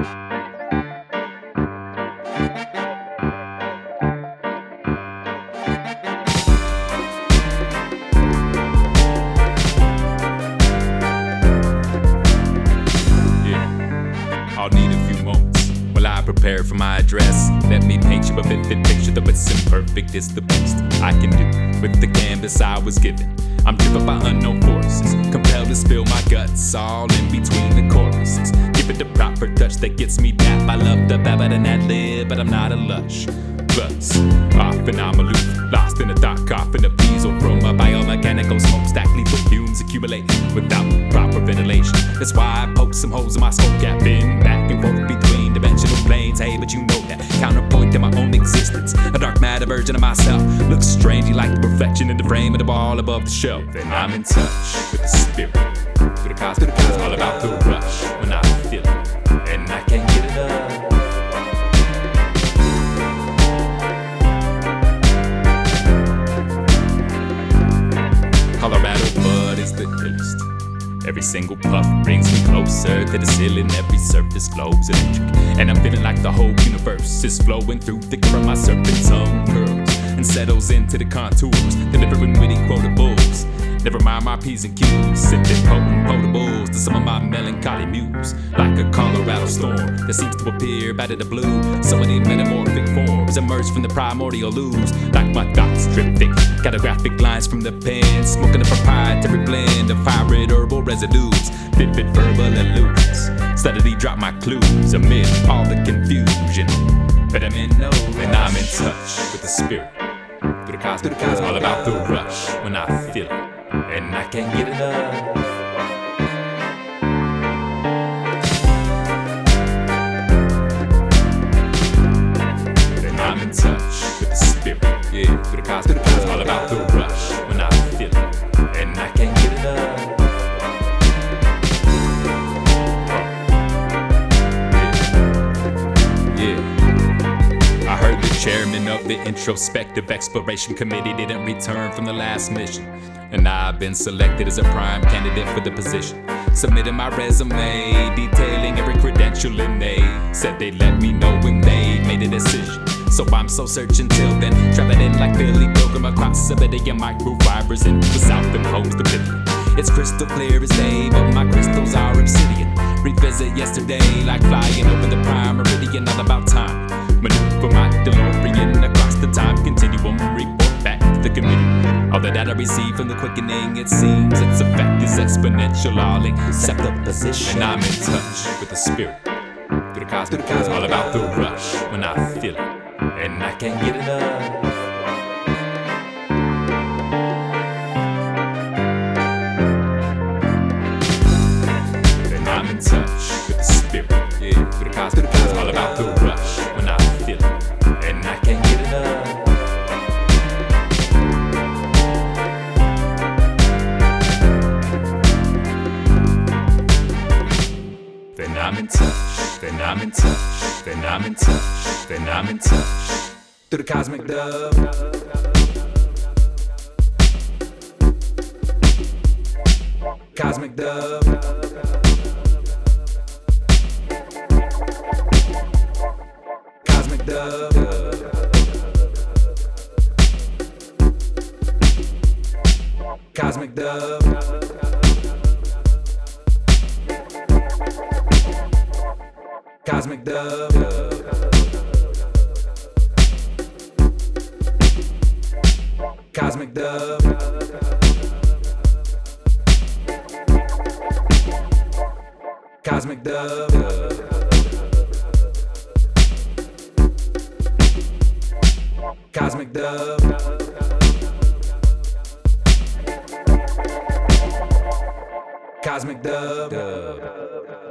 I'll need a few moments while I prepare for my address. Let me paint you a vivid picture, though it's imperfect, it's the best I can do with the canvas I was given. I'm driven by unknown forces, compelled to spill my guts all in between the choruses. Give it the proper touch that gets me dap. I love the babble and ad lib, but I'm not a lush. Plus, often I'm aloof, lost in a thought coffin of diesel from a biomechanical smokestack. Lethal fumes accumulate without proper ventilation. That's why I poke some holes in my skull gap, been back and forth between dimensional planes. Hey, but you know that counterpoint to my own existence, a dark matter version of myself, looks strangely like the reflection in the frame of the wall above the shelf. And I'm in touch with the spirit, through the cosmos, all about the rush when I feel it, and I can't get enough. Colorado bud is the illest. Every single puff brings me closer to the ceiling. Every surface glows electric, and I'm feeling like the whole universe is flowing through the from my serpent tongue curls and settles into the contours, delivering witty quotables. Never mind my P's and Q's, sipping potent potables to some of my melancholy muse. Like a Colorado storm that seems to appear out of the blue. So many metamorphic forms emerge from the primordial ooze. Like my thoughts drip thick, catographic lines from the pen, smoking a proprietary blend of hybrid herbal residues. Vivid verbal illusions, steadily drop my clues amid all the confusion. But I'm in no, and I'm in touch with the spirit, through the cosmos, all about the rush when I feel it, and I can't get enough. And I'm in touch with the spirit, yeah, through the cosmos, all about the rush when I feel it, and I can't get enough. I heard the chairman of the Introspective Exploration Committee didn't return from the last mission, and I've been selected as a prime candidate for the position. Submitted my resume, detailing every credential, and they said they'd let me know when they made a decision. So I'm so searching till then, traveling like Billy Pilgrim across a billion microfibers into the south and post oblivion. It's crystal clear as day, but my crystals are obsidian. Revisit yesterday like flying over the prime meridian, all about time. Maneuver my DeLorean across the time continuum, report back to the committee. All the data I receive from the quickening, it seems its effect is exponential, all except the position. And I'm in touch with the spirit, through the cosmos, all about the rush when I feel it, and I can't get enough. And I'm in touch with the spirit, yeah, through the cosmos, all about the rush when I feel it, and I can't get enough. Then I'm in touch, then I'm in touch, then I'm in touch, then I'm in touch. Through the cosmic dove, cosmic dove, cosmic dove, cosmic dove, cosmic dove, cosmic dove, cosmic dove, cosmic dove, cosmic dove.